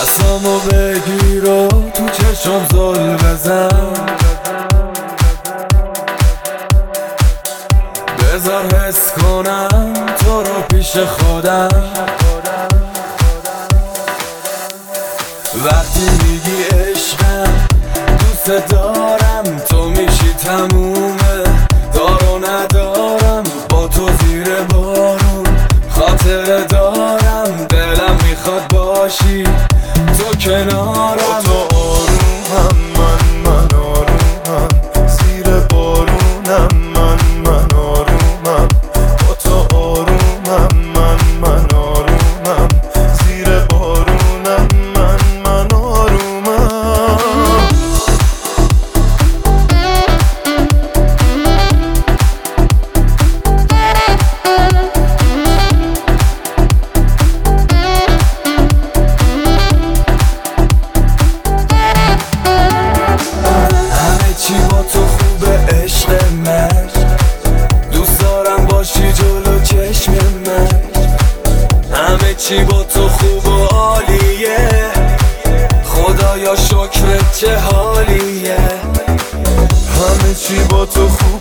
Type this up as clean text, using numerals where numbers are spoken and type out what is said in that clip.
دستامو بگیر و تو چشم زل بزن، بذار حس کنم تو رو پیش خودم. وقتی میگی عشقم دوست دارم، تو میشی تمومه، دارو ندارم با تو زیر بارون، خاطره دارم دلم میخواد باشی تو کنارم. تو آرومم من آرومم، زیر بارونم من آرومم. با تو آرومم من آرومم، زیر بارونم من آرومم. چی با تو خوبه عشق من، دوست دارم باشی جلو چشم من. همه چی با تو خوب و عالیه، خدایا شکرت چه حالیه. همه چی با تو خوب